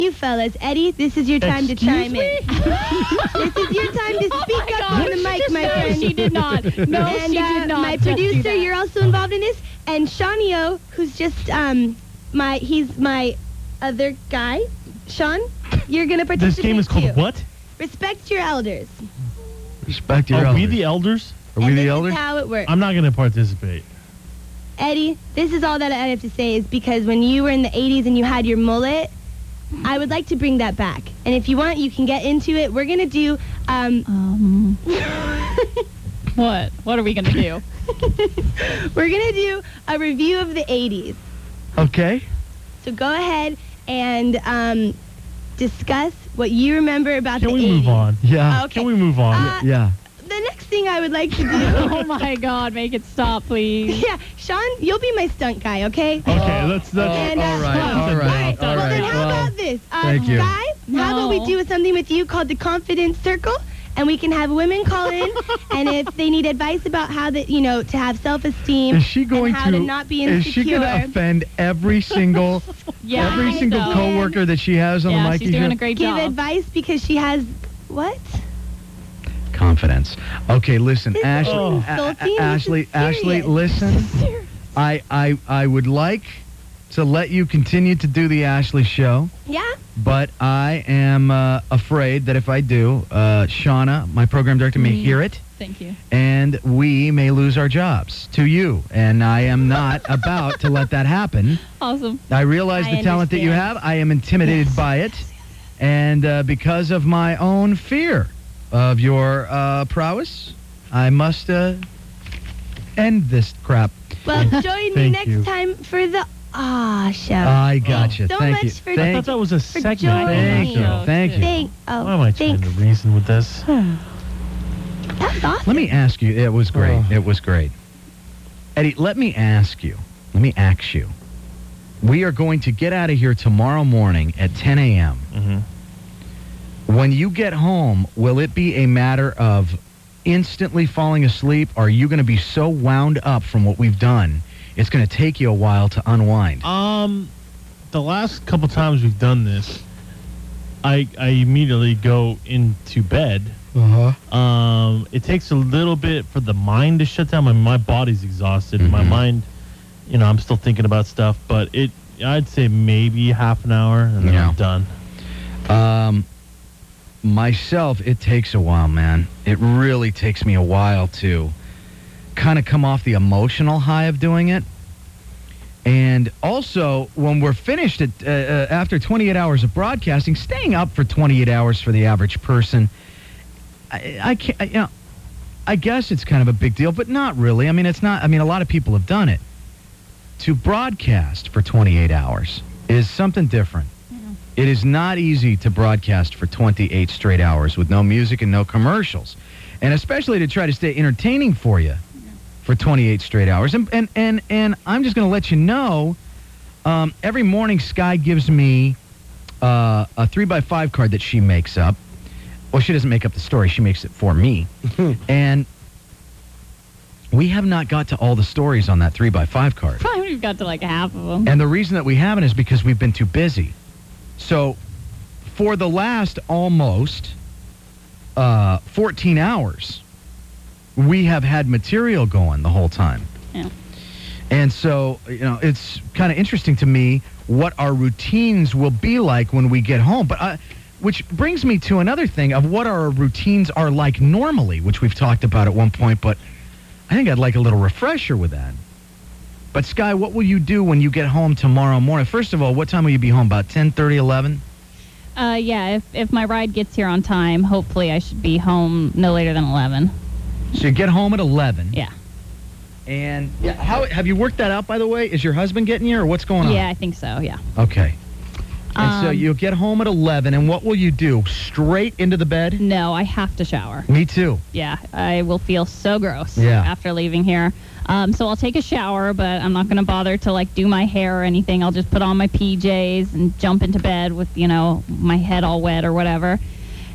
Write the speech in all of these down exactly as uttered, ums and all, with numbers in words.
You fellas, Eddie, this is your time Excuse to chime me? in. This is your time to speak my up God. on the mic, my No, friend. she did not. No, and, she uh, did not my just do producer, that. you're also involved in this, and Shawnio, who's just um my he's my other guy, Sean. You're gonna participate. This game is called too. what? Respect your elders. Respect your Are elders. we the elders? Are we and the this elders? is how it works. I'm not going to participate. Eddie, this is all that I have to say is because when you were in the eighties and you had your mullet, I would like to bring that back. And if you want, you can get into it. We're going to do... Um, Um, what? What are we going to do? we're going to do a review of the eighties. Okay. So go ahead and um, discuss what you remember about Can the we eighties. move on? Yeah. Okay. Can we move on? Uh, Yeah. The next thing I would like to do... Oh, my God. Make it stop, please. Yeah, Sean, you'll be my stunt guy, okay? Okay, let's... let's And, uh, all right, well, all right, well, all then right. how Well, about this? Uh, thank you. Guy, how about we No. do something with you called the Confidence Circle? And we can have women call in, and if they need advice about how that, you know, to have self-esteem Is she going and how to, to not be is she insecure. going to offend every single Yeah, every I single so. coworker that she has on Yeah, the Mikey she's doing show? a great Give job. advice because she has what? Confidence. Okay, listen, This Ashley, is A- insulting. A- Ashley, This is Ashley, serious. listen. This is serious. I, I, I would like to let you continue to do the Ashley show, Yeah? but I am uh, afraid that if I do, uh, Shauna, my program director, may Mm. hear it, Thank you. and we may lose our jobs to you. And I am not about to let that happen. Awesome. I realize I the talent that you understand. have. I am intimidated by it. And uh, because of my own fear of your uh, prowess, I must uh, end this crap. Well, join me Thank next you. time for the Ah show. I gotcha. So Thank much you. for- I Thank thought that was a segment. joining Thank me. you. Thank you. Thank, oh, Why am I trying thanks. to reason with this? That was awesome. Let me ask you. It was great. Oh. It was great. Eddie, let me ask you. Let me ask you. We are going to get out of here tomorrow morning at ten a.m. Mm-hmm. When you get home, will it be a matter of instantly falling asleep? Or are you going to be so wound up from what we've done, it's going to take you a while to unwind? Um, the last couple times we've done this, I I immediately go into bed. Uh-huh. Um, it takes a little bit for the mind to shut down. My my body's exhausted. My Mhm. mind, you know, I'm still thinking about stuff. But it, I'd say maybe half an hour, and then Yeah. I'm done. Um, myself, it takes a while, man. It really takes me a while to kind of come off the emotional high of doing it. And also, when we're finished at, uh, uh, after twenty-eight hours of broadcasting, staying up for twenty-eight hours for the average person, I, I can't, I, you know, I guess it's kind of a big deal, but not really. I mean, it's not, I mean, a lot of people have done it. To broadcast for twenty-eight hours is something different. It is not easy to broadcast for twenty-eight straight hours with no music and no commercials. And especially to try to stay entertaining for you for twenty-eight straight hours. And and and, and I'm just going to let you know, um, every morning Sky gives me uh, a three by five card that she makes up. Well, she doesn't make up the story. She makes it for me. And we have not got to all the stories on that three by five card. Probably we've got to like half of them. And the reason that we haven't is because we've been too busy. So for the last almost uh, fourteen hours, we have had material going the whole time. Yeah. And so, you know, it's kind of interesting to me what our routines will be like when we get home. But uh, which brings me to another thing of what our routines are like normally, which we've talked about at one point, but I think I'd like a little refresher with that. But, Sky, what will you do when you get home tomorrow morning? First of all, what time will you be home? About ten thirty, eleven? Uh, yeah, if, if my ride gets here on time, hopefully I should be home no later than eleven. So you get home at eleven. Yeah. And yeah, how have you worked that out, by the way? Is your husband getting you, or what's going on? Yeah, I think so, yeah. Okay. And so Um, you'll get home at eleven, and what will you do? Straight into the bed? No, I have to shower. Me too. Yeah, I will feel so gross Yeah. after leaving here. Um, so I'll take a shower, but I'm not going to bother to like do my hair or anything. I'll just put on my P Js and jump into bed with, you know, my head all wet or whatever.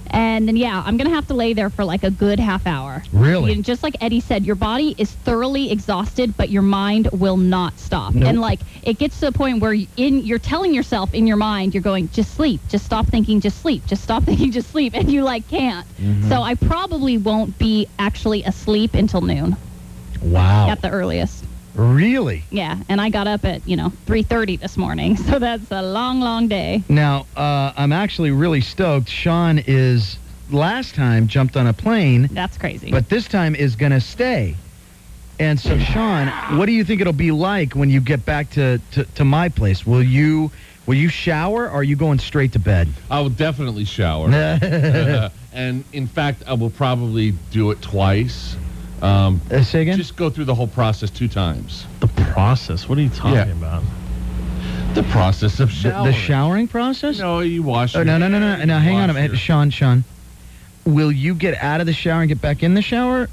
And then, yeah, I'm going to have to lay there for like a good half hour. Really? And just like Eddie said, your body is thoroughly exhausted, but your mind will not stop. Nope. And like, it gets to a point where you- in you're telling yourself in your mind, you're going, just sleep, just stop thinking, just sleep, just stop thinking, just sleep. And you like can't. Mm-hmm. So I probably won't be actually asleep until noon Wow. at the earliest. Really? Yeah. And I got up at, you know, three thirty this morning. So that's a long, long day. Now, uh, I'm actually really stoked. Sean is, last time, jumped on a plane, That's crazy. but this time is going to stay. And so, Sean, what do you think it'll be like when you get back to, to, to my place? Will you will you shower, or are you going straight to bed? I will definitely shower. And in fact, I will probably do it twice. Um, Uh, say again? just go through the whole process two times. The process. What are you talking Yeah. about? The process of the, showering. the showering process? No, you wash. Oh, your no, no, no, no. hair, Now, you hang on a wash minute. your- Sean, Sean. Will you get out of the shower and get back in the shower?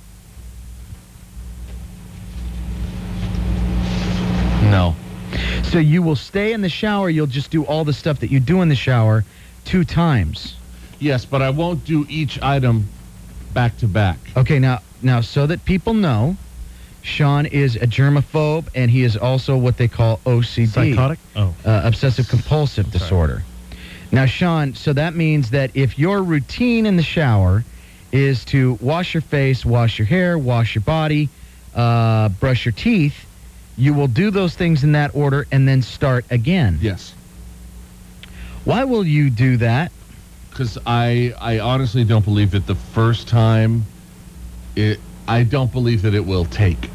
No. So you will stay in the shower. You'll just do all the stuff that you do in the shower two times. Yes, but I won't do each item back to back. Okay, now, now, so that people know, Sean is a germaphobe, and he is also what they call O C D, Psychotic? Oh. uh, obsessive compulsive Sorry. disorder. Now, Sean, so that means that if your routine in the shower is to wash your face, wash your hair, wash your body, uh, brush your teeth, you will do those things in that order and then start again. Yes, Why will you do that? because I I honestly don't believe that the first time, it I don't believe that it will take.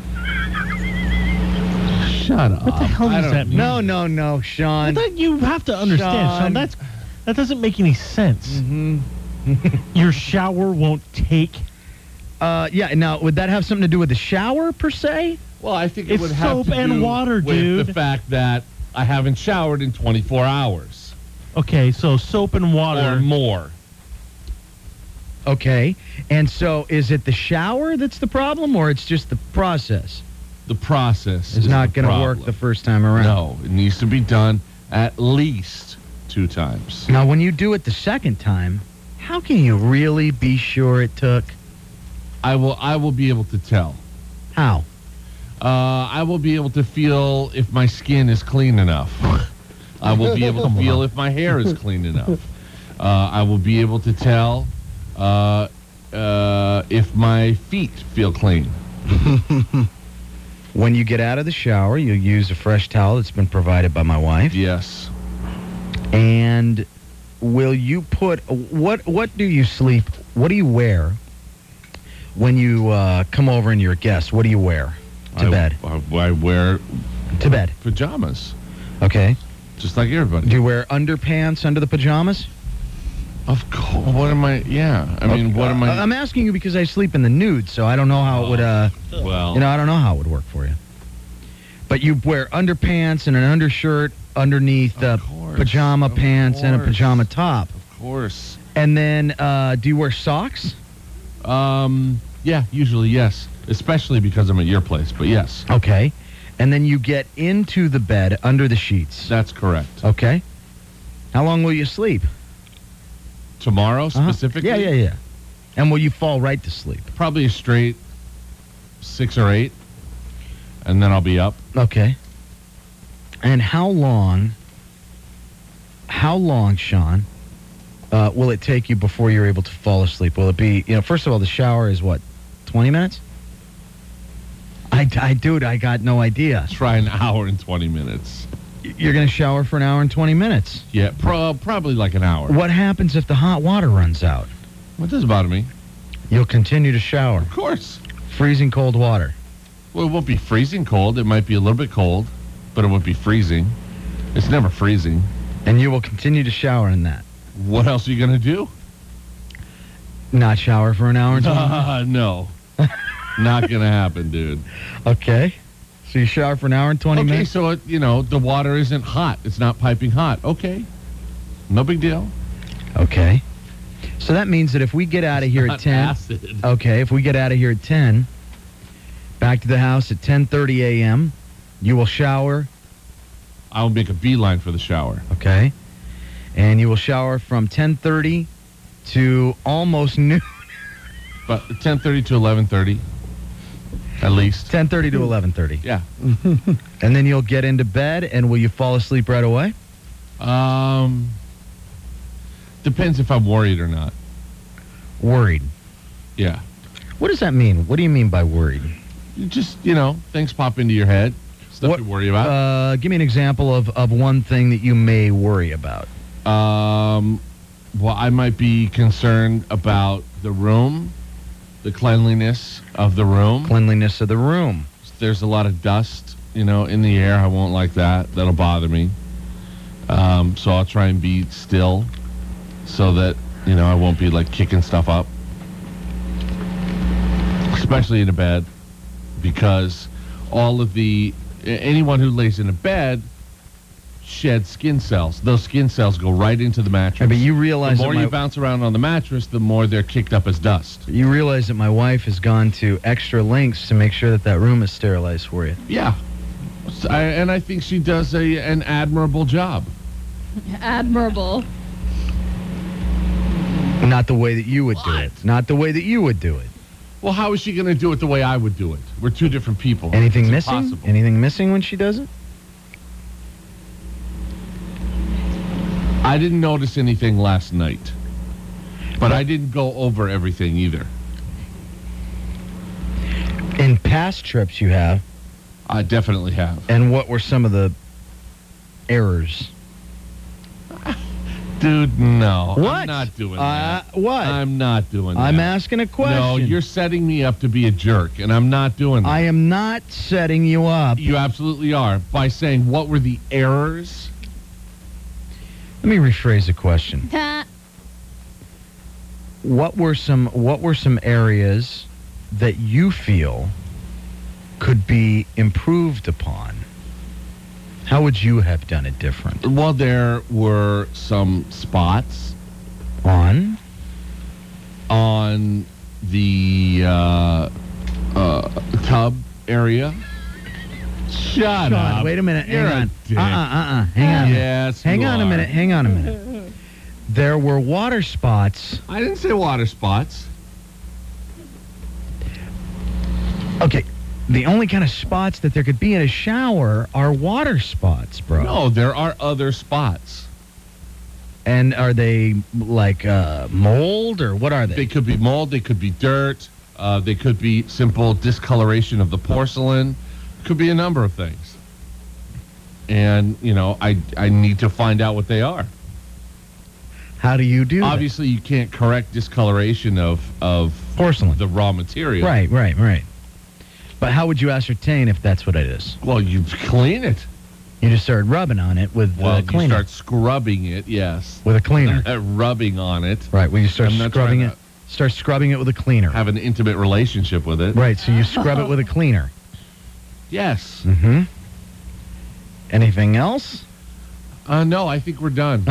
Shut up. What the hell I does don't- that mean? No, no, no, Sean. Well, that you have to understand, Sean. Sean. That's that doesn't make any sense. Mhm. Your shower won't take. Uh, yeah. Now, would that have something to do with the shower per se? Well, I think it It's would have soap to and do water, with dude. the fact that I haven't showered in twenty-four hours Okay, so soap and or water. more. Okay. And so, is it the shower that's the problem, or it's just the process? The process It's is not the going to work problem. the first time around. No, it needs to be done at least two times. Now, when you do it the second time, how can you really be sure it took? I will I will be able to tell. How? Uh, I will be able to feel if my skin is clean enough. I will be able to feel if my hair is clean enough. Uh, I will be able to tell uh, uh, if my feet feel clean. When you get out of the shower, you'll use a fresh towel that's been provided by my wife. Yes. And will you put what? What do you sleep? What do you wear when you uh, come over and you're a guest? What do you wear to I, bed? I, I wear To bed. pajamas, Okay. just like everybody. Do you wear underpants under the pajamas? Of course. What am I? Yeah. I mean, what am Uh, I? I'm asking you because I sleep in the nude, so I don't know how it would. Uh, well, you know, I don't know how it would work for you. But you wear underpants and an undershirt underneath uh, Of course, pajama of pants and a course. pajama top. of course. And then, uh, do you wear socks? Um. Yeah. Usually, yes. Especially because I'm at your place. But yes, Okay. And then you get into the bed under the sheets. that's correct. Okay. How long will you sleep? Tomorrow Uh-huh. specifically. Yeah, yeah, yeah. And will you fall right to sleep? Probably a straight six or eight, and then I'll be up. Okay. And how long, how long, Sean, uh, will it take you before you're able to fall asleep? Will it be, you know, first of all, the shower is what, twenty minutes? I, I, dude, I got no idea. Try an hour and twenty minutes. You're going to shower for an hour and twenty minutes. Yeah, pro- probably like an hour. What happens if the hot water runs out? What doesn't bother me? You'll continue to shower. Of course. Freezing cold water. Well, it won't be freezing cold. It might be a little bit cold, but it won't be freezing. It's never freezing. And you will continue to shower in that. What else are you gonna do? Not shower for an hour and twenty minutes? Uh, no, not gonna happen, dude. Okay. So you shower for an hour and twenty Okay, minutes? so it, you know the water isn't hot. It's not piping hot. Okay, no big deal. Okay. So that means that if we get out of here at Not ten, acid. okay, if we get out of here at ten, back to the house at ten thirty a.m., you will shower, I'll make a beeline for the shower. okay? And you will shower from ten thirty to almost noon. But ten thirty to eleven thirty, at least. ten thirty to eleven thirty. Yeah. And then you'll get into bed, and will you fall asleep right away? Um, depends if I'm worried or not. Worried. Yeah. What does that mean? What do you mean by worried? You just, you know, things pop into your head, stuff What- you worry about. Uh, give me an example of, of one thing that you may worry about. Um, well, I might be concerned about the room, the cleanliness of the room. Cleanliness of the room. There's a lot of dust, you know, in the air. I won't like that. That'll bother me. Um, so I'll try and be still so that, you know, I won't be like kicking stuff up. Especially in a bed, because all of the, anyone who lays in a bed shed skin cells. Those skin cells go right into the mattress. Yeah, but you realize the more that my- you bounce around on the mattress, the more they're kicked up as dust. You realize that my wife has gone to extra lengths to make sure that that room is sterilized for you. Yeah. So I, and I think she does a an admirable job. Admirable. Not the way that you would do it. Not the way that you would do it. Well, how is she going to do it the way I would do it? We're two different people. Anything It's missing? impossible. Anything missing when she does it? I didn't notice anything last night. But I didn't go over everything either. In past trips you have, I definitely have. and what were some of the errors? Dude, no. What? I'm not doing Uh, that. what? I'm not doing that. I'm asking a question. No, you're setting me up to be a jerk, and I'm not doing that. I am not setting you up. You absolutely are. By saying, what were the errors? Let me rephrase the question. What were some what were some areas that you feel could be improved upon? How would you have done it different? Well, there were some spots On? on the uh, uh, tub area. Shut Sean, up. wait a minute. You're hang a on. dick. Uh-uh, uh-uh. Hang on. a minute. Yes, Hang you on a are. minute. Hang on a minute. There were water spots. I didn't say water spots. Okay. The only kind of spots that there could be in a shower are water spots, bro. No, there are other spots. And are they like uh, mold or what are they? They could be mold. They could be dirt. Uh, they could be simple discoloration of the porcelain. Could be a number of things. And, you know, I, I need to find out what they are. How do you do that? Obviously, you can't correct discoloration of, of Porcelain. the raw material. Right, right, right. But how would you ascertain if that's what it is? Well, you clean it. You just started rubbing on it with Well, uh, you cleaner. start scrubbing it, yes. With a cleaner. Uh, rubbing on it. Right, when you start I'm not scrubbing trying it, start scrubbing it with a cleaner. Have an intimate relationship with it. Right, so you scrub it with a cleaner. Yes. Mm-hmm. Anything else? Uh, no, I think we're done.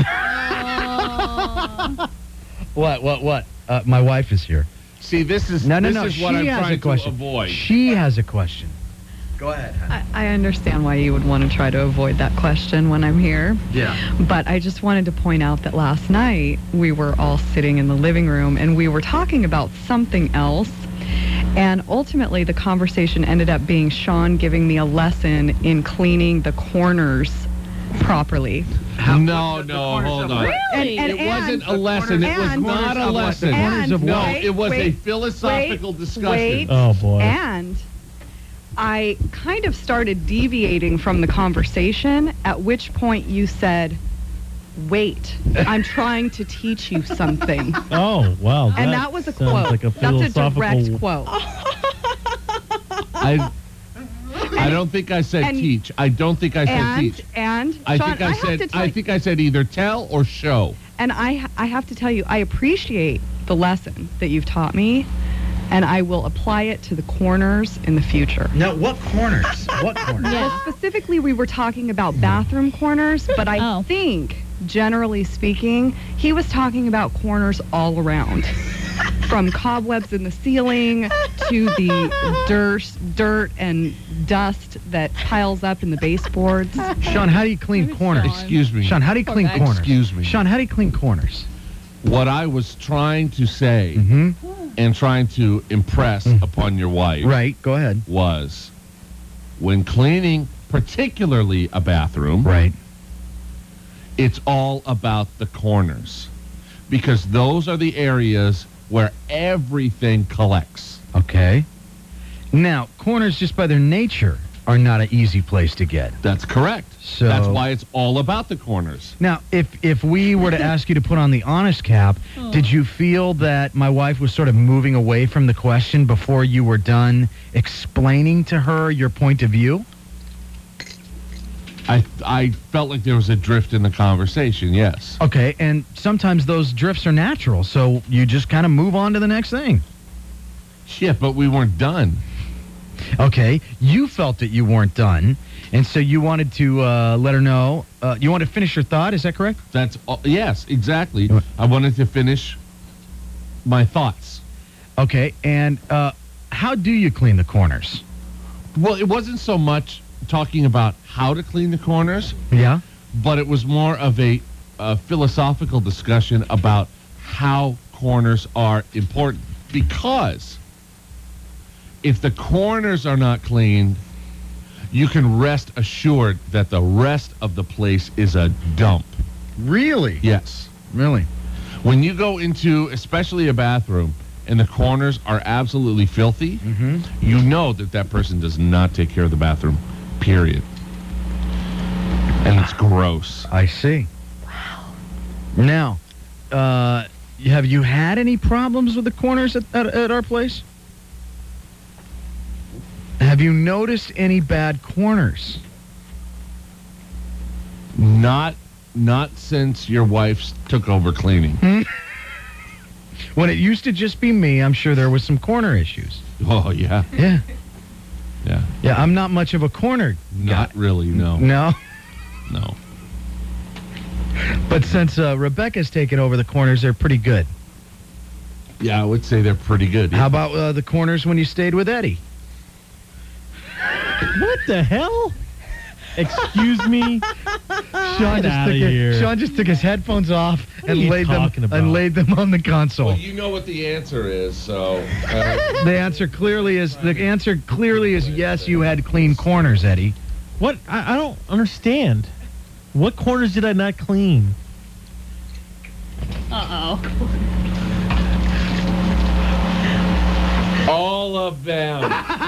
What, what, what? Uh, my wife is here. See, this is No, no, this no. is She what I'm has a trying to question. avoid. She has a question. Go ahead, honey. I, I understand why you would want to try to avoid that question when I'm here. Yeah. But I just wanted to point out that last night we were all sitting in the living room and we were talking about something else. And ultimately the conversation ended up being Sean giving me a lesson in cleaning the corners properly. no, no, hold on. And, and, It wasn't a and- lesson. It was and- not a lesson. The corners And, of No, what? wait, it was a wait, philosophical wait, discussion. wait. Oh, boy. And I kind of started deviating from the conversation, at which point you said, wait, I'm trying to teach you something. Oh, wow. And that was a sounds quote. Like a That's a direct philosophical- quote. I, I don't think I said And- teach. I don't think I said And, teach. and, I Sean, think I, have said to tell I you- think I said either tell or show. and I, I have to tell you, I appreciate the lesson that you've taught me, and I will apply it to the corners in the future. No, what corners? What corners? Yeah. Well, specifically, we were talking about bathroom corners, but I Oh. think, generally speaking, he was talking about corners all around. From cobwebs in the ceiling to the dirt, dirt and dust that piles up in the baseboards. Sean, how do you clean corners? Excuse me. Sean, how do you clean guy. corners? Excuse me. Sean, how do you clean corners? What I was trying to say Mm-hmm. and trying to impress upon your wife Right. Go ahead. was when cleaning, particularly a bathroom, Right. it's all about the corners because those are the areas where everything collects. Okay. Now, corners, just by their nature, are not an easy place to get. That's correct. So- That's why it's all about the corners. Now, if if we were to ask you to put on the honest cap, did you feel that my wife was sort of moving away from the question before you were done explaining to her your point of view? I I felt like there was a drift in the conversation, yes. Okay, and sometimes those drifts are natural, so you just kind of move on to the next thing. Yeah, but we weren't done. Okay, you felt that you weren't done, and so you wanted to uh, let her know. Uh, you want to finish your thought, is that correct? That's all, yes, exactly. I wanted to finish my thoughts. Okay, and uh, how do you clean the corners? Well, it wasn't so much talking about how to clean the corners, Yeah? but it was more of a, a philosophical discussion about how corners are important. Because if the corners are not cleaned, you can rest assured that the rest of the place is a dump. Really? Yes. Really? When you go into, especially a bathroom, and the corners are absolutely filthy, Mm-hmm. you know that that person does not take care of the bathroom, period. And it's gross. I see. Wow. Now, uh, have you had any problems with the corners at, at, at our place? Have you noticed any bad corners? Not not since your wife took over cleaning. When it used to just be me, I'm sure there was some corner issues. Oh, yeah. Yeah. Yeah. Yeah, I'm not much of a corner. Not really, no. No. No. But since uh, Rebecca's taken over the corners, they're pretty good. Yeah, I would say they're pretty good. How about uh, the corners when you stayed with Eddie? What the hell? Excuse me? Sean Get just, outta took it- here. Sean just took his headphones off What are and you laid them talking about? and laid them on the console. Well, you know what the answer is, so... Uh, The answer clearly is the answer clearly is yes. You had clean corners, Eddie. What? I, I don't understand. What corners did I not clean? Uh-oh. all of them.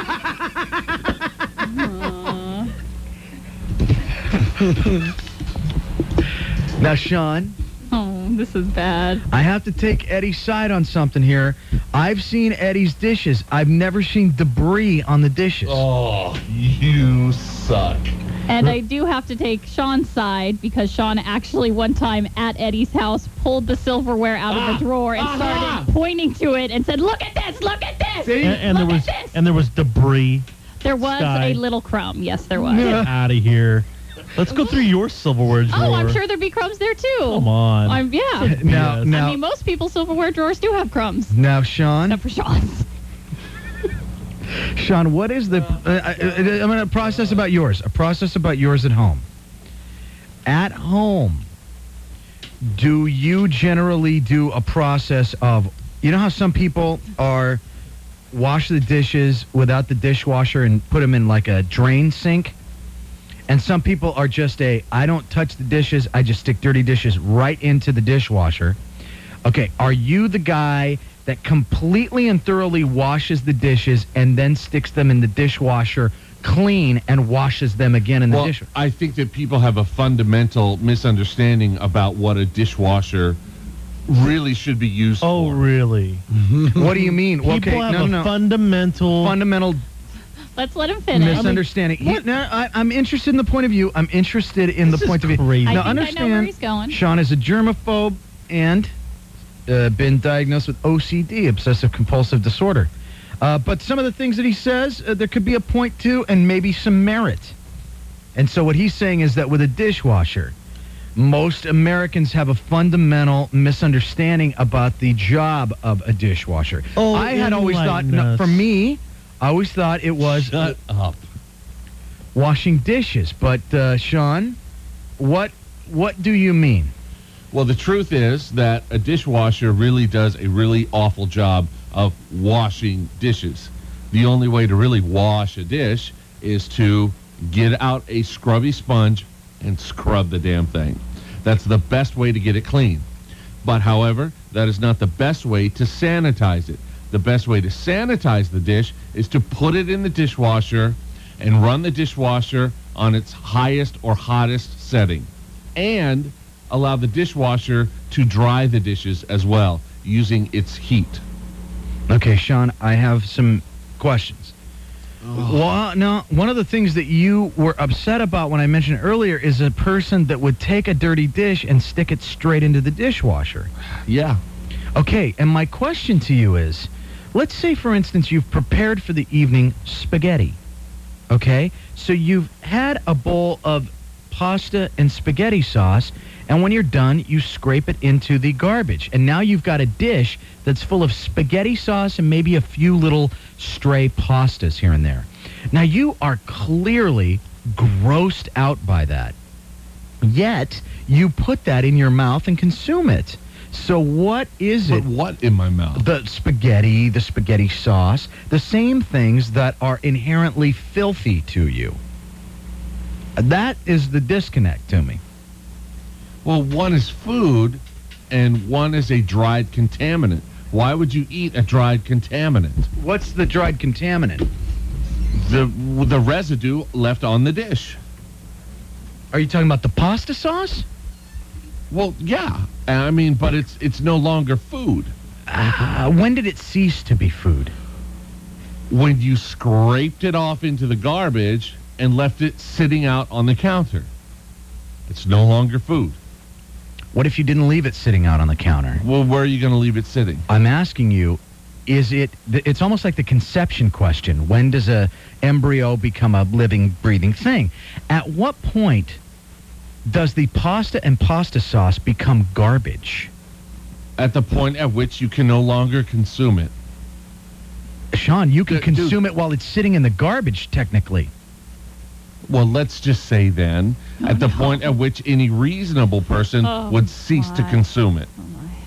Now, Sean, Oh, this is bad. I have to take Eddie's side on something here. I've seen Eddie's dishes. I've never seen debris on the dishes. Oh, you suck. And I do have to take Sean's side because Sean actually one time at Eddie's house pulled the silverware out of the drawer and started pointing to it and said, "Look at this! Look at this! And, and there Look was at this!" and there was debris. There was Sky. a little crumb. Yes, there was. Get out of here. Let's go through your silverware drawer. Oh, I'm sure there'd be crumbs there too. Come on. I'm, yeah. Now, Yes. now, I mean, most people's silverware drawers do have crumbs, now, Sean, except for Sean's. Sean, what is the? Uh, I, I, I'm going to process about yours. A process about yours at home. At home, do you generally do a process of? You know how some people are wash the dishes without the dishwasher and put them in like a drain sink, and some people are just a I don't touch the dishes. I just stick dirty dishes right into the dishwasher. Okay, are you the guy that completely and thoroughly washes the dishes and then sticks them in the dishwasher clean and washes them again in the Well, dishwasher? I think that people have a fundamental misunderstanding about what a dishwasher really should be used oh, for. really? What do you mean? People okay, have no, a no, no. fundamental. Fundamental Let's let him finish. misunderstanding. You- no, I, I'm interested in the point of view. I'm interested in This the is point of view. crazy. I Now, think I know understand, where he's going. Sean is a germaphobe and uh, been diagnosed with O C D, obsessive compulsive disorder. Uh, but some of the things that he says, uh, there could be a point to and maybe some merit. And so what he's saying is that with a dishwasher, most Americans have a fundamental misunderstanding about the job of a dishwasher. Oh, I had always thought, enlighten no, us. for me, I always thought it was Shut up. washing dishes. But uh, Sean, what what do you mean? Well, the truth is that a dishwasher really does a really awful job of washing dishes. The only way to really wash a dish is to get out a scrubby sponge and scrub the damn thing. That's the best way to get it clean. But, however, that is not the best way to sanitize it. The best way to sanitize the dish is to put it in the dishwasher and run the dishwasher on its highest or hottest setting. And allow the dishwasher to dry the dishes as well, using its heat. Okay, Sean, I have some questions. Well, no, one of the things that you were upset about when I mentioned earlier is a person that would take a dirty dish and stick it straight into the dishwasher. Yeah. Okay, and my question to you is, let's say, for instance, you've prepared for the evening spaghetti. Okay? So you've had a bowl of pasta and spaghetti sauce, and when you're done, you scrape it into the garbage. And now you've got a dish that's full of spaghetti sauce and maybe a few little stray pastas here and there. Now, you are clearly grossed out by that. Yet, you put that in your mouth and consume it. So what is Put it? what in my mouth? The spaghetti, the spaghetti sauce, the same things that are inherently filthy to you. That is the disconnect to me. Well, one is food, and one is a dried contaminant. Why would you eat a dried contaminant? What's the dried contaminant? The the residue left on the dish. Are you talking about the pasta sauce? Well, yeah. I mean, but it's it's no longer food. Uh, when did it cease to be food? When you scraped it off into the garbage and left it sitting out on the counter. It's no longer food. What if you didn't leave it sitting out on the counter? Well, where are you going to leave it sitting? I'm asking you, is it, it's almost like the conception question. When does a embryo become a living, breathing thing? At what point does the pasta and pasta sauce become garbage? At the point at which you can no longer consume it. Sean, you can D- dude. consume it while it's sitting in the garbage, technically. Well, let's just say then, Oh, at the no. point at which any reasonable person Oh, would cease to my. consume it.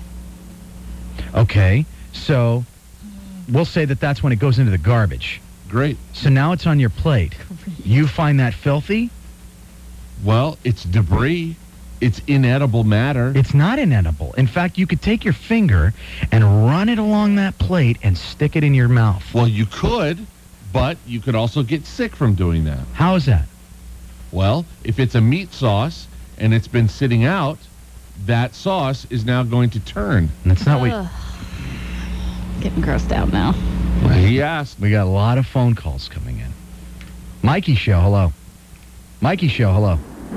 Oh my. Okay, so we'll say that that's when it goes into the garbage. Great. So now it's on your plate. You find that filthy? Well, it's debris. It's inedible matter. It's not inedible. In fact, you could take your finger and run it along that plate and stick it in your mouth. Well, you could, but you could also get sick from doing that. How is that? Well, if it's a meat sauce and it's been sitting out, that sauce is now going to turn. That's not what... Ugh. Getting grossed out now. He asked. We got a lot of phone calls coming in. Mikey Show, hello. Mikey Show, hello.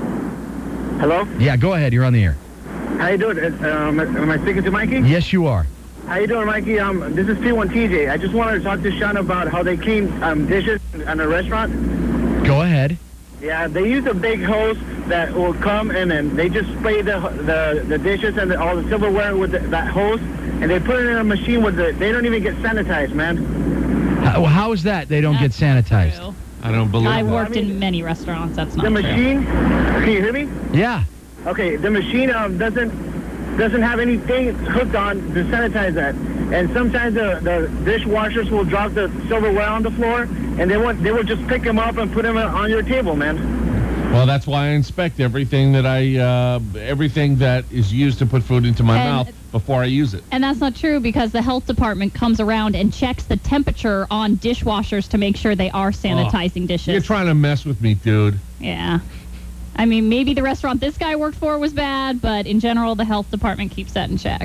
Hello? Yeah, go ahead. You're on the air. How you doing? Um, am I speaking to Mikey? Yes, you are. How you doing, Mikey? Um, this is P one T J. I just wanted to talk to Sean about how they clean um, dishes in a restaurant. Go ahead. Yeah, they use a big hose that will come and then they just spray the the, the dishes and the, all the silverware with the, that hose, and they put it in a machine with the. They don't even get sanitized, man. How, how is that they don't That's get sanitized? true. I don't believe I that. worked I mean, in many restaurants. That's not The true. machine. Can you hear me? Yeah. Okay, the machine um, doesn't doesn't have anything hooked on to sanitize that, and sometimes the, the dishwashers will drop the silverware on the floor, and they want they will just pick them up and put them on your table, man. Well, that's why I inspect everything that I, uh, everything that is used to put food into my And- mouth before I use it. And that's not true because the health department comes around and checks the temperature on dishwashers to make sure they are sanitizing dishes. You're trying to mess with me, dude. Yeah. I mean, maybe the restaurant this guy worked for was bad, but in general, the health department keeps that in check.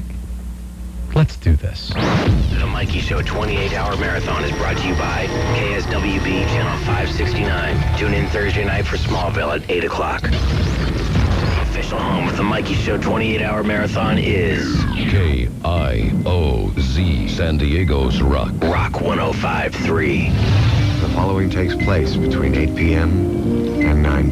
Let's do this. The Mikey Show twenty-eight hour marathon is brought to you by K S W B Channel five sixty-nine. Tune in Thursday night for Smallville at eight o'clock. Official home of the Mikey Show twenty-eight hour marathon is K I O Z, San Diego's Rock. Rock one oh five point three. The following takes place between eight p.m. and nine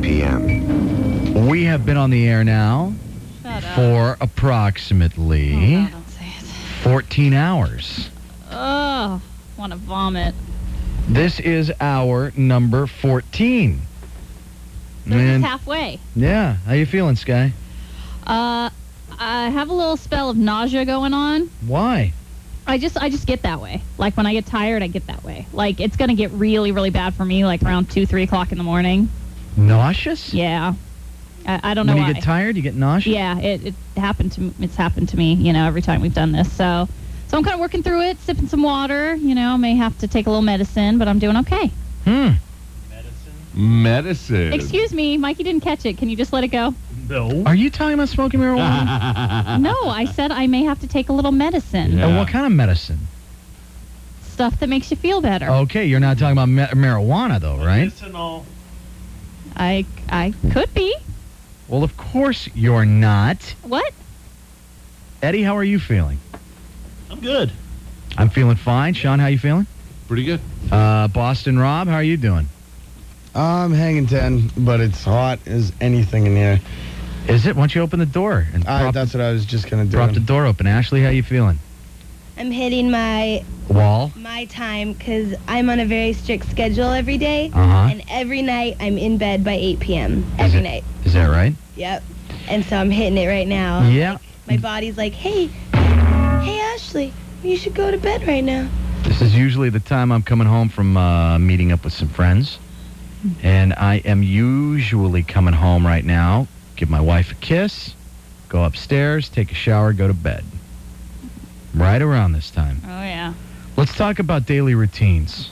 p.m. We have been on the air now Shut up. for approximately Oh, no, don't say it. fourteen hours. Ugh. Want to vomit. This is hour number fourteen. They're And just halfway. yeah, how you feeling, Sky? Uh, I have a little spell of nausea going on. Why? I just I just get that way. Like when I get tired, I get that way. Like it's gonna get really really bad for me. Like around two three o'clock in the morning. Nauseous? Yeah. I, I don't know When why. you get tired, you get nauseous? Yeah, it, it happened to it's happened to me. You know, every time we've done this. So so I'm kind of working through it, sipping some water. You know, may have to take a little medicine, but I'm doing okay. Hmm. Medicine. Excuse me, Mikey didn't catch it. Can you just let it go? No. Are you talking about smoking marijuana? No, I said I may have to take a little medicine. Yeah. And what kind of medicine? Stuff that makes you feel better. Okay, you're not talking about ma- marijuana, though, right? Medicinal. I I could be. Well, of course you're not. What? Eddie, how are you feeling? I'm good. I'm feeling fine. Sean, how you feeling? Pretty good. Uh, Boston Rob, how are you doing? I'm hanging ten, but it's hot as anything in here. Is it? Why don't you open the door? And Uh, prop, that's what I was just gonna do. prop the door open. Ashley, how you feeling? I'm hitting my Wall? my time because I'm on a very strict schedule every day, Uh-huh. and every night I'm in bed by eight p.m. Is every it- night. Is that right? Yep. And so I'm hitting it right now. Yeah. My body's like, hey, hey Ashley, you should go to bed right now. This is usually the time I'm coming home from uh, meeting up with some friends. And I am usually coming home right now, give my wife a kiss, go upstairs, take a shower, go to bed. Right around this time. Oh yeah. Let's talk about daily routines.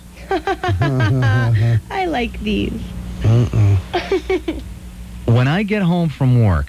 I like these. When I get home from work,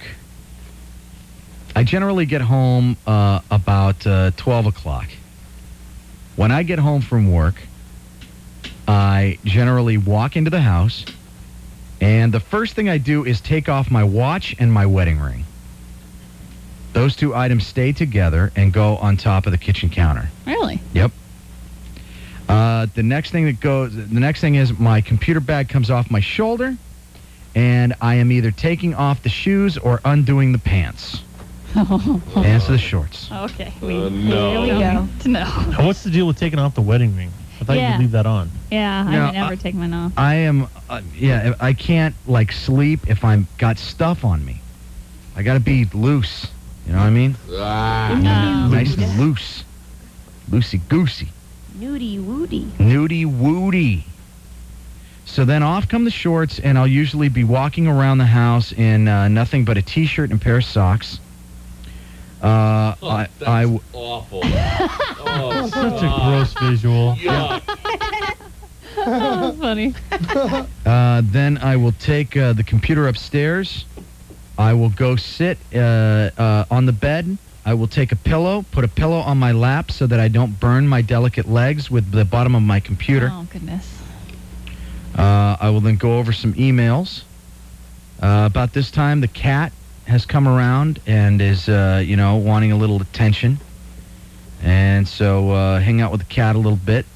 I generally get home uh, about uh, twelve o'clock. When I get home from work, I generally walk into the house, and the first thing I do is take off my watch and my wedding ring. Those two items stay together and go on top of the kitchen counter. Really? Yep. Uh, the next thing that goes, the next thing is my computer bag comes off my shoulder, and I am either taking off the shoes or undoing the pants. Pants or the shorts. Okay. Uh, We, no. Here we go. No. Now, what's the deal with taking off the wedding ring? I thought Yeah. you could leave that on. Yeah, I No, would never I- take mine off. I am, uh, yeah, I can't like sleep if I'm got stuff on me. I gotta be loose. You know what I mean? Ah. No. Nice and loose, loosey goosey, Nudie woody. nudie woody. So then off come the shorts, and I'll usually be walking around the house in uh, nothing but a t-shirt and a pair of socks. Uh, Oh, I, that's I w- awful. Oh, Such a gross visual. yuck. Oh, that's funny. Uh, then I will take uh, the computer upstairs. I will go sit uh, uh, on the bed. I will take a pillow, put a pillow on my lap so that I don't burn my delicate legs with the bottom of my computer. Oh goodness. Uh, I will then go over some emails. Uh, about this time, the cat has come around and is, uh, you know, wanting a little attention. And so uh, hang out with the cat a little bit.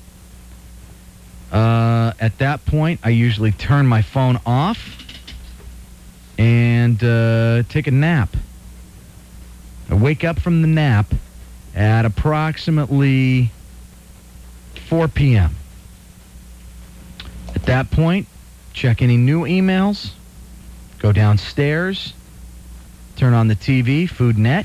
Uh, at that point, I usually turn my phone off and uh, take a nap. I wake up from the nap at approximately four p.m. At that point, check any new emails, go downstairs, turn on the T V, Food Net,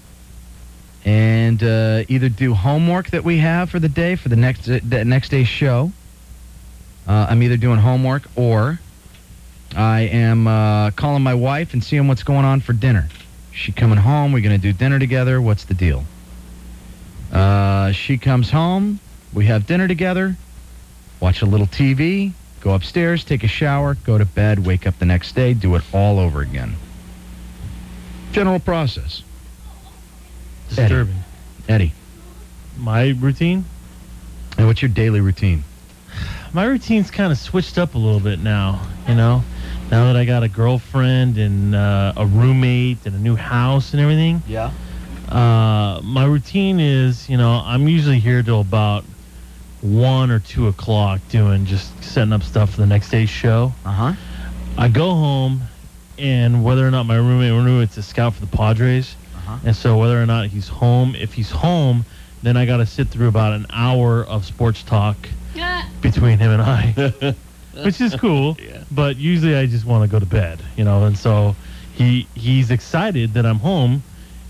and uh, either do homework that we have for the day for the next uh, the next day's show. Uh, I'm either doing homework or I am uh, calling my wife and seeing what's going on for dinner. She coming home? We're gonna do dinner together. What's the deal? Uh, she comes home. We have dinner together. Watch a little T V. Go upstairs. Take a shower. Go to bed. Wake up the next day. Do it all over again. General process. Disturbing. Eddie, My routine? and what's your daily routine? My routine's kind of switched up a little bit now, you know? Now that I got a girlfriend and uh, a roommate and a new house and everything. Yeah. Uh, my routine is, you know, I'm usually here till about one or two o'clock doing just setting up stuff for the next day's show. Uh huh. I go home, and whether or not my roommate, my roommate's a scout for the Padres, Uh-huh. and so whether or not he's home, if he's home, then I got to sit through about an hour of sports talk between him and I, which is cool. Yeah. But usually I just want to go to bed, you know. And so he he's excited that I'm home,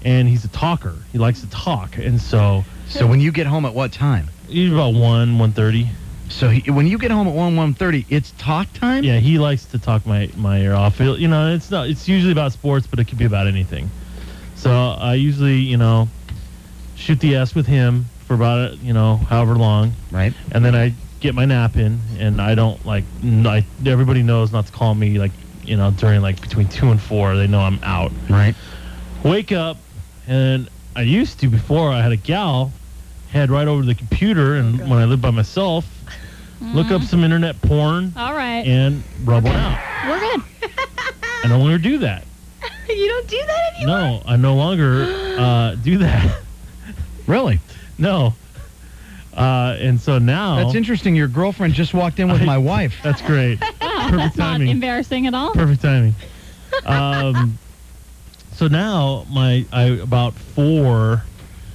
and he's a talker. He likes to talk, and so So when you get home at what time? usually about one, one thirty. So he, when you get home at one, one thirty, it's talk time? Yeah, he likes to talk my, my ear off. He'll- You know, it's not. It's usually about sports, but it could be about anything. So I usually, you know, shoot the S with him for about, you know, however long. Right. And then I get my nap in, and I don't, like, n- I, everybody knows not to call me, like, you know, during, like, between two and four. They know I'm out. Right. Wake up, and I used to, before I had a gal, head right over to the computer, and when I lived by myself, look up some internet porn All right. and rub one out. We're good. I no longer do that. You don't do that anymore? No, I no longer uh, do that. Really? No. Uh, and so now... That's interesting. Your girlfriend just walked in with I- my wife. That's great. Wow, Perfect that's not timing. embarrassing at all. Perfect timing. Um, so now, my I about four,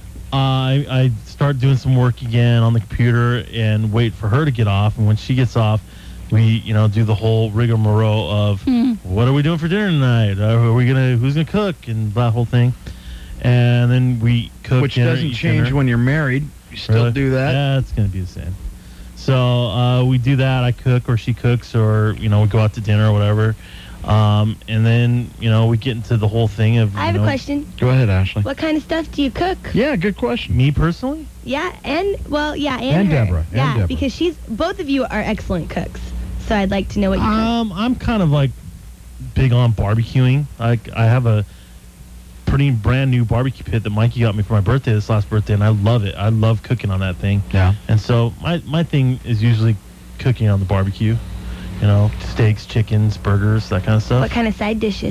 I I start doing some work again on the computer and wait for her to get off. And when she gets off, we you know do the whole rigmarole of Hmm. what are we doing for dinner tonight? Uh, are we gonna who's gonna cook and that whole thing. And then we cook, Which dinner, doesn't eat change dinner. when you're married. You still Really? do that? Yeah, it's gonna be the same. So uh, we do that. I cook, or she cooks, or you know we go out to dinner or whatever. Um, and then you know we get into the whole thing of. I have you a know, question. Go ahead, Ashley. What kind of stuff do you cook? Yeah, good question. Me personally, Yeah, and well, yeah, and, And her. Deborah, and Yeah, Deborah. because she's both of you are excellent cooks. So I'd like to know what you cook. um, I'm kind of like big on barbecuing. Like I have a pretty brand new barbecue pit that Mikey got me for my birthday this last birthday, and I love it. I love cooking on that thing. Yeah. And so my my thing is usually cooking on the barbecue. You know, steaks, chickens, burgers, that kind of stuff. What kind of side dishes?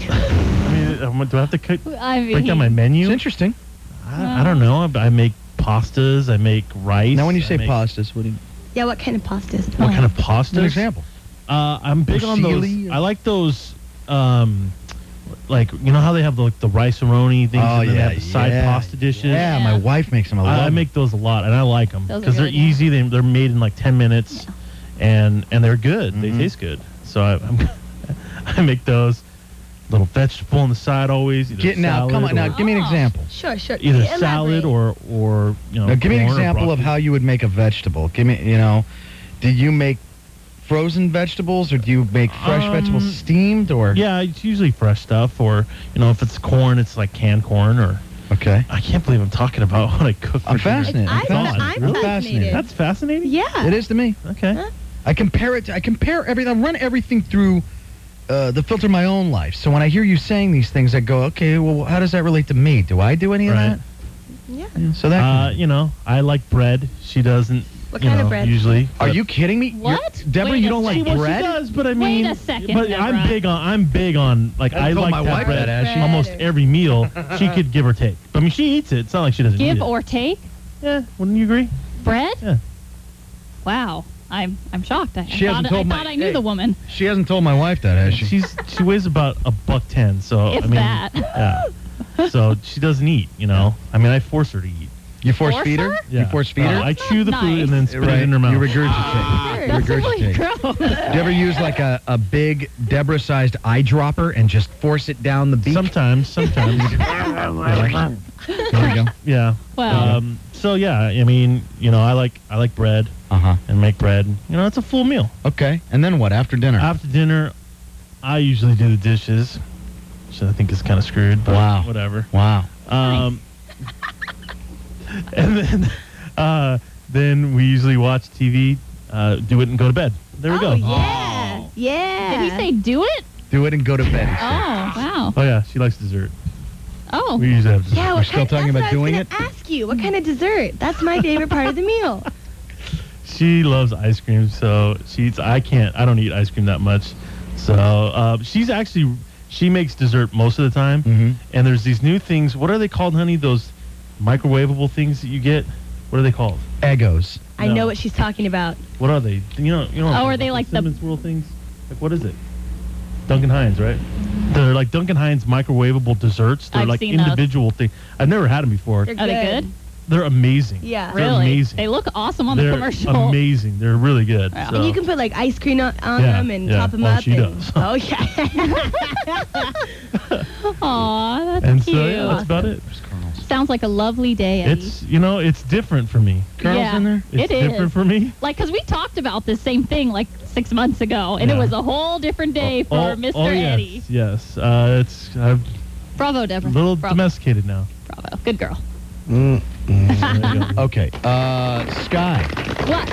I mean, um, do I have to cook, I mean, break down my menu? It's interesting. I, I don't know. I, I make pastas. I make rice. Now, when you I say make- pastas, what do you... Yeah, what kind of pastas? what kind of pastas? An example. Uh, I'm big on those. Fusilli or- I like those. Um, like you know how they have the, like the rice-a-roni things, Oh, and then yeah, they have the side yeah. pasta dishes. Yeah, Yeah. my wife makes them. I love I, I them. make those a lot, and I like them Those are because they're good, yeah. easy. They, they're made in like ten minutes, and and they're good. Mhm. They taste good. So I I'm, I make those. Little vegetable on the side always. Either Get now, come salad on now, or- give me an Oh. example. Sure, sure. Either Elaborate. salad or or you know. Now, give me an corn or example of broccoli. how you would make a vegetable. Give me, you know, do you make frozen vegetables or do you make fresh Um, vegetables steamed or? Yeah, it's usually fresh stuff, or you know, if it's corn, it's like canned corn. Or Okay. I can't believe I'm talking about what I cook. I'm for dinner. fascinated. I'm, I'm fa- fascinated. I'm Real fascinated. fascinated. That's fascinating. Yeah. It is to me. Okay. Huh? I compare it. To, I compare everything. I run everything through uh, the filter of my own life. So when I hear you saying these things, I go, okay, well, how does that relate to me? Do I do any Right. of Yeah. that? Yeah, so that. Uh, you know, I like bread. She doesn't. What you kind of know, bread? Usually. Are But- you kidding me? You're- What? Deborah? Wait you a don't like second. Well, bread? she does, but I Wait mean, a second, but Deborah. I'm big on. I'm big on. Like I I, told like my that wife bread. that, Ashley. Almost every meal, she could give or take. But I mean, she eats it. It's not like she doesn't eat Give it. or take Yeah, wouldn't you agree? bread? Yeah. Wow, I'm I'm shocked. I, She I hasn't thought, I, told my- thought I knew hey. the woman. She hasn't told my wife that, has she? She's she weighs about a buck ten. So If I mean, that. yeah. So she doesn't eat. You know, I mean, I force her to eat. You force Force feed her? her? You force feed Uh, her? I chew the food nice. and then spit Right. it in her mouth. You regurgitate. You That's really regurgitate. gross. Do you ever use like a, a big Deborah-sized eyedropper and just force it down the beak? Sometimes, sometimes. Yeah. There we go. Yeah. Wow. Um, so yeah, I mean, you know, I like I like bread Uh-huh. and make bread. You know, it's a full meal. Okay. And then what? After dinner? After dinner, I usually do the dishes, which I think is kind of screwed. But Wow. Whatever. Wow. Um, and then, uh, then we usually watch T V, uh, do it, and go to bed. There we oh, go. yeah. Yeah. Did he say do it? Do it and go to bed. he Oh, said. wow. Oh yeah, she likes dessert. Oh. We usually have dessert. Yeah, We're what still kind, talking that's about what I was doing gonna ask you, what kind of dessert? That's my favorite part of the meal. She loves ice cream, so she eats. I can't. I don't eat ice cream that much. So uh, she's actually she makes dessert most of the time. Mhm. And there's these new things. What are they called, honey? Those microwavable things that you get. What are they called? Eggos. I No. know what she's talking about. What are they? You know. You know. what I'm Oh, talking are they about, like the- Cinnamon Swirl things? Like what is it? Duncan Hines, right? They're like Duncan Hines microwavable desserts. They're I've like seen those. individual things. I've never had them before. They're Are they good? they're amazing. Yeah. They're Really? amazing. They look awesome on They're the commercial. amazing. They're really good. Yeah. So. And you can put like ice cream on, on Yeah, them and yeah. top them Well, up. she and, does. Oh yeah. Aw, that's and cute. so yeah, that's about it. Sounds like a lovely day, Eddie. It's you know it's different for me. Colonel's yeah, in there? It's it is. different for me. Like, because we talked about this same thing like six months ago, and Yeah. it was a whole different day for oh, Mister oh, yes, Eddie. Yes, uh, it's I'm Bravo, a Deborah. little Bravo. domesticated now. Bravo. Good girl. Mm, mm. There you go. Okay. Uh, Sky, What?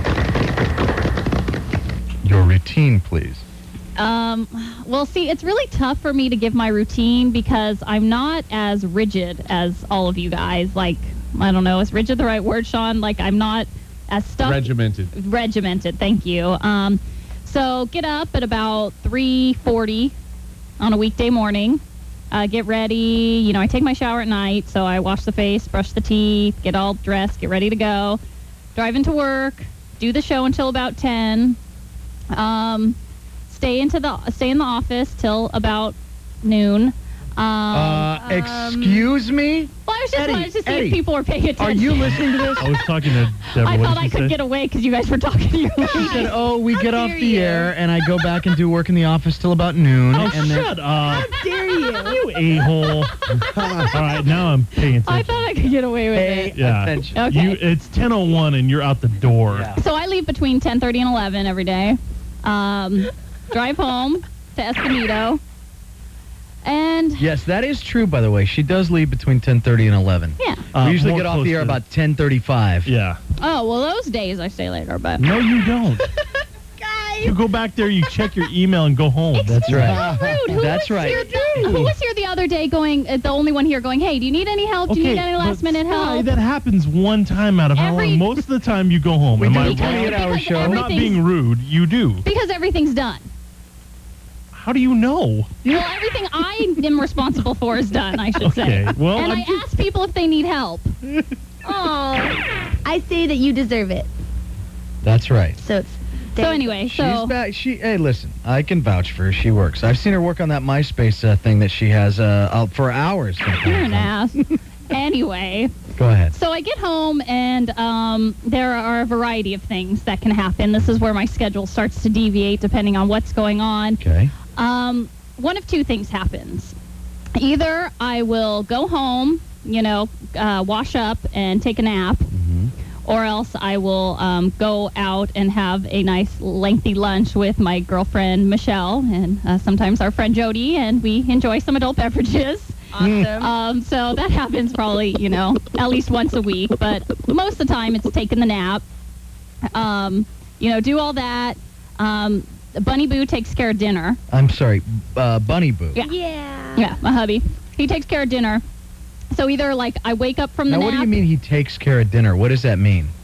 your routine, please. Um, well, see, it's really tough for me to give my routine because I'm not as rigid as all of you guys. Like, I don't know, is rigid the right word, Sean? Like, I'm not as stuck. Regimented. Regimented, thank you. Um, so get up at about three forty on a weekday morning. Uh, get ready. You know, I take my shower at night, so I wash the face, brush the teeth, get all dressed, get ready to go. Drive into work, do the show until about ten. Um, stay into the stay in the office till about noon. Um, Uh, excuse me? well, I was just Eddie, wanted to see Eddie, if people were paying attention. Are you listening to this? I was talking to Deborah. I what thought did I she could say? get away because you guys were talking to your She said, lady. oh, we get off dare the you. air, and I go back and do work in the office till about noon. Oh, and then, shut up! Dare you? You a-hole. All right, now I'm paying attention. I thought I could get away with Pay it. yeah. attention. Okay. You, it's ten oh one and you're out the door. Yeah. So I leave between ten thirty and eleven every day. Um, drive home to Escondido. And Yes, that is true, by the way. She does leave between ten thirty and eleven. yeah. Uh, we usually more get off the air close to- about ten thirty-five. Yeah. Oh, well, those days I stay later, but. No, you don't. Guys. You go back there, you check your email, and go home. That's right. Rude. Who That's was right. Here the, who was here the other day going, uh, the only one here going, hey, do you need any help? Do you need any but last minute Sky, help? that happens one time out of how Every- long? Most of the time you go home. We Am do I a wrong? twenty-eight hour Because show. I'm not everything's- being rude. You do. Because everything's done. How do you know? Well, everything I am responsible for is done, I should say. Okay, well, and I'm I just- ask people if they need help. Oh, I say that you deserve it. That's right. So it's. So anyway, so She's back. She, hey, listen, I can vouch for her. She works. I've seen her work on that MySpace uh, thing that she has uh, out for hours. sometimes. you're an ass. Anyway, Go ahead. so I get home and um, there are a variety of things that can happen. This is where my schedule starts to deviate depending on what's going on. Okay. Um, one of two things happens. Either I will go home, you know, uh, wash up and take a nap, Mm-hmm. or else I will um, go out and have a nice lengthy lunch with my girlfriend Michelle and uh, sometimes our friend Jody, and we enjoy some adult beverages. Awesome. Um, so that happens probably, you know, at least once a week, but most of the time it's taking the nap. Um, you know, do all that. Um, Bunny Boo takes care of dinner. I'm sorry, uh, Bunny Boo. Yeah. Yeah. Yeah, my hubby. He takes care of dinner. So either like I wake up from the Now, nap. what do you mean he takes care of dinner? What does that mean?